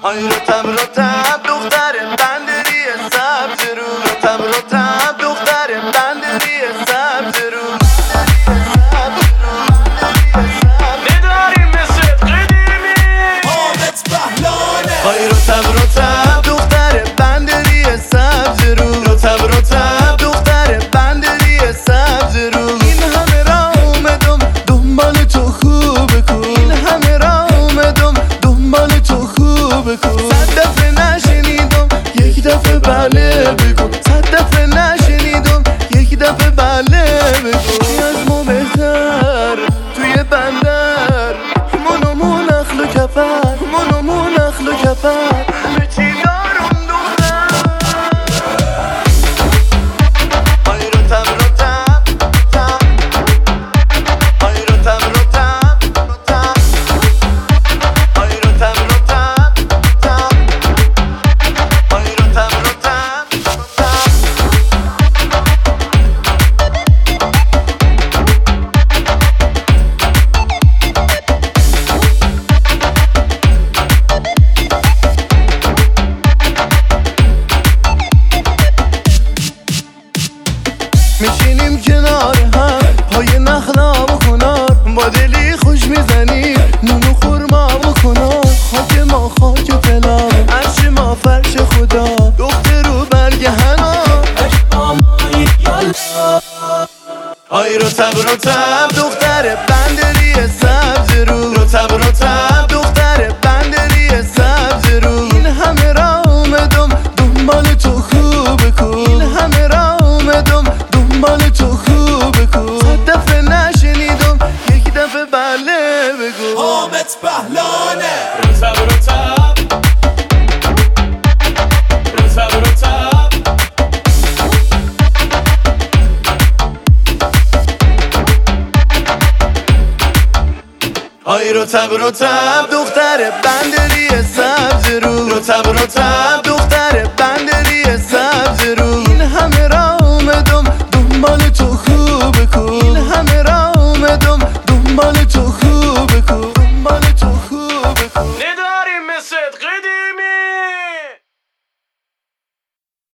آی رتب رتب دختر بندری سبز رو، رتب رتب دختر بندری سبز رو. نداریم مثل قدیمی حامد بهلانه. آی رتب رتب دختر بندری سبز رو، رتب رتب دختر بندری سبز رو. این همه راه اومدم دنبال تو خوبه کن، این همه راه اومدم دنبال تو خوبه کن. 100 دفعه نشنیدم یک دفعه بله بگو، 100 دفعه نشنیدم یک دفعه بله بگو. از ما بهتر توی بندر منمون نخل و کفر، منمون نخل و کفر. همه چی دارم دختر. آی رتب رتب رتب، آی رتب رتب رتب، آی رتب رتب رتب، آی رتب رتب رتب. میشینیم کنار هم پای نخلا و کنار، با دلی خوش میزنیم نون و خورما و کنار. خاک ما خاک فلان، عرش ما فرش خدا، دختر رو برگ حنا. آی رتب رتب دختر بندری سبز رو، رتب رتب دختر بندری سبز رو. این همه راه اومدم دنبال تو خوبه کن، این همه راه اومدم دنبال تو خوبه کن. 100 دفعه نشنیدم یک دفعه بله بگو. حامد بهلانه. رتب رتب رتب رتب، آی رتب رتب دختر بندری سبز رو، رتب رتب